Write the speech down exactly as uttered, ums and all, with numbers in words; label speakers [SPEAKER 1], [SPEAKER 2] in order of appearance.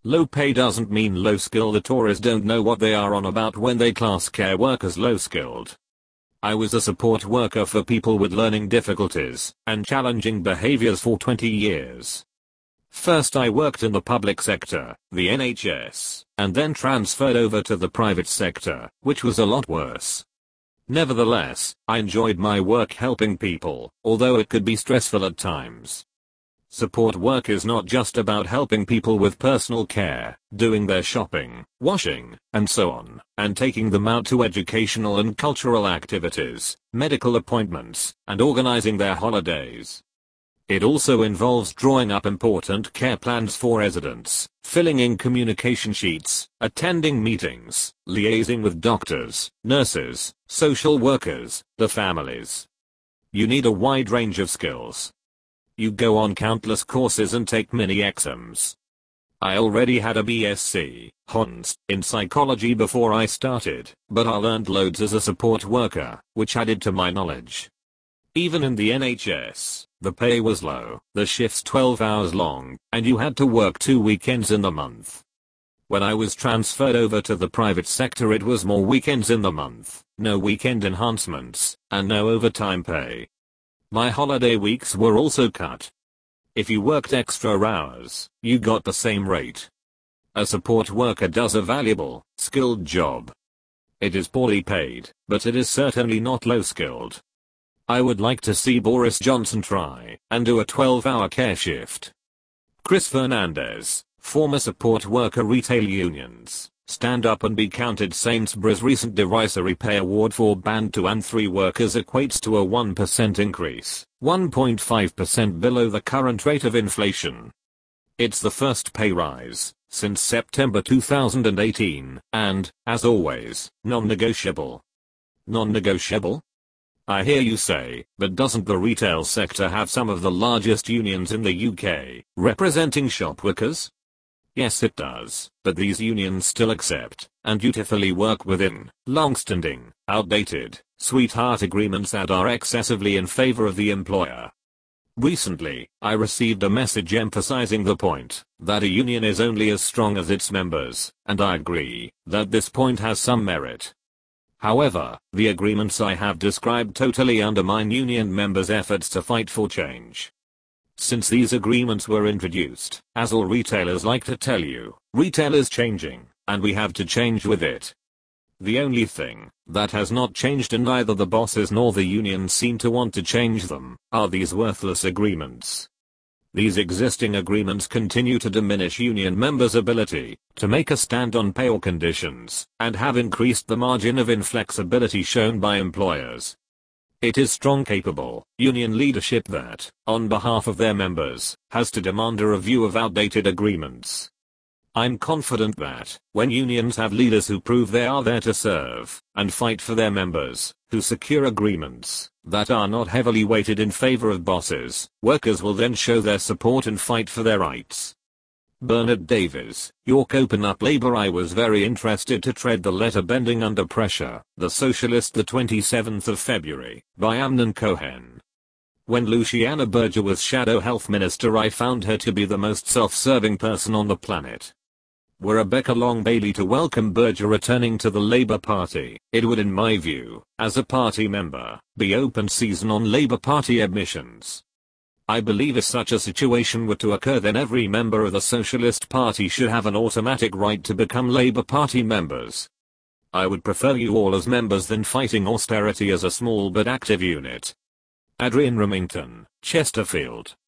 [SPEAKER 1] Low pay doesn't mean low skill. The Tories don't know what they are on about when they class care workers low skilled. I was a support worker for people with learning difficulties and challenging behaviors for twenty years. First I worked in the public sector, the N H S, and then transferred over to the private sector, which was a lot worse. Nevertheless, I enjoyed my work helping people, although it could be stressful at times. Support work is not just about helping people with personal care, doing their shopping, washing, and so on, and taking them out to educational and cultural activities, medical appointments, and organizing their holidays. It also involves drawing up important care plans for residents, filling in communication sheets, attending meetings, liaising with doctors, nurses, social workers, the families. You need a wide range of skills. You go on countless courses and take many exams. I already had a B S c, Hons, in psychology before I started, but I learned loads as a support worker, which added to my knowledge. Even in the N H S, the pay was low, the shifts twelve hours long, and you had to work two weekends in the month. When I was transferred over to the private sector it was more weekends in the month, no weekend enhancements, and no overtime pay. My holiday weeks were also cut. If you worked extra hours, you got the same rate. A support worker does a valuable, skilled job. It is poorly paid, but it is certainly not low skilled. I would like to see Boris Johnson try and do a twelve hour care shift. Chris Fernandez, former support worker, retail unions, stand up and be counted. Sainsbury's recent derisory pay award for band two and three workers equates to a one percent increase, one point five percent below the current rate of inflation. It's the first pay rise since September two thousand eighteen, and, as always, non-negotiable. Non-negotiable? I hear you say, but doesn't the retail sector have some of the largest unions in the U K, representing shop workers? Yes it does, but these unions still accept, and dutifully work within, long-standing, outdated, sweetheart agreements that are excessively in favor of the employer. Recently, I received a message emphasizing the point that a union is only as strong as its members, and I agree that this point has some merit. However, the agreements I have described totally undermine union members' efforts to fight for change. Since these agreements were introduced, as all retailers like to tell you, retail is changing, and we have to change with it. The only thing that has not changed, and neither the bosses nor the unions seem to want to change them, are these worthless agreements. These existing agreements continue to diminish union members' ability to make a stand on pay or conditions, and have increased the margin of inflexibility shown by employers. It is strong, capable union leadership that, on behalf of their members, has to demand a review of outdated agreements. I'm confident that, when unions have leaders who prove they are there to serve and fight for their members, who secure agreements that are not heavily weighted in favor of bosses, workers will then show their support and fight for their rights. Bernard Davies, York Open Up Labour. I was very interested to tread the letter Bending Under Pressure, The Socialist, the twenty-seventh of February, by Amnon Cohen. When Luciana Berger was Shadow Health Minister I found her to be the most self-serving person on the planet. Were Rebecca Long Bailey to welcome Berger returning to the Labour Party, it would, in my view, as a party member, be open season on Labour Party admissions. I believe if such a situation were to occur, then every member of the Socialist Party should have an automatic right to become Labour Party members. I would prefer you all as members than fighting austerity as a small but active unit. Adrian Remington, Chesterfield.